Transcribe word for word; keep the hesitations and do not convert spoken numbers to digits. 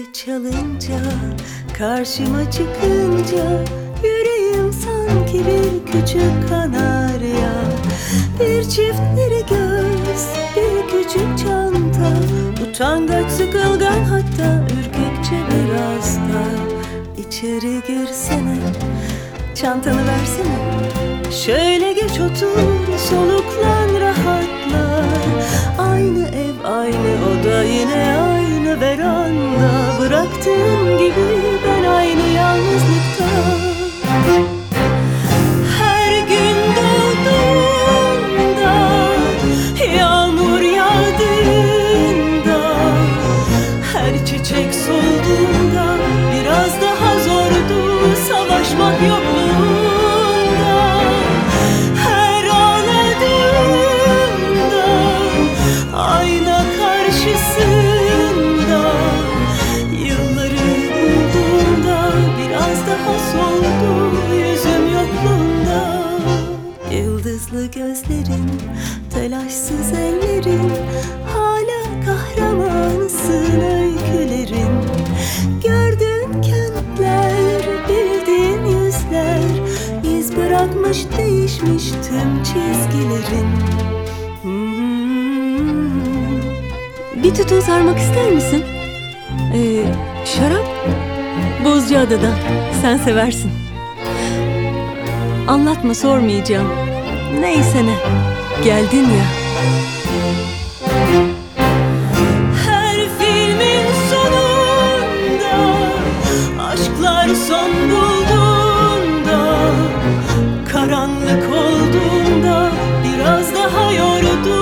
çalınca, karşıma çıkınca yüreğim sanki bir küçük kanarya. Bir çiftleri göz, bir küçük çanta, utangaç, sıkılgan, hatta ürkekçe biraz da. İçeri girsene, çantanı versene, şöyle geç otur, soluklan, rahatla. Aynı ev, aynı oda, yine aynı veranda. Bıraktığım gibi ben aynı yalnızlıkta. Her gün doğduğunda, yağmur yağdığında, her çiçek solduğunda biraz daha zordu savaşmak yokluğunda. Her ağladığımda, ayna karşısında, yılları bulduğumda biraz daha soldu yüzüm yokluğunda. Yıldızlı gözlerin, telaşsız ellerin, hala kahramanısın öykülerin. Gördüğün kentler, bildiğin yüzler, iz bırakmış, değişmiş tüm çizgilerin. Hmm. Bir tutum sarmak ister misin? Ee, şarap? Bozcaada'dan. Sen seversin. Anlatma, sormayacağım. Neyse ne. Geldin ya. Her filmin sonunda, aşklar son bulduğunda, karanlık olduğunda biraz daha yordu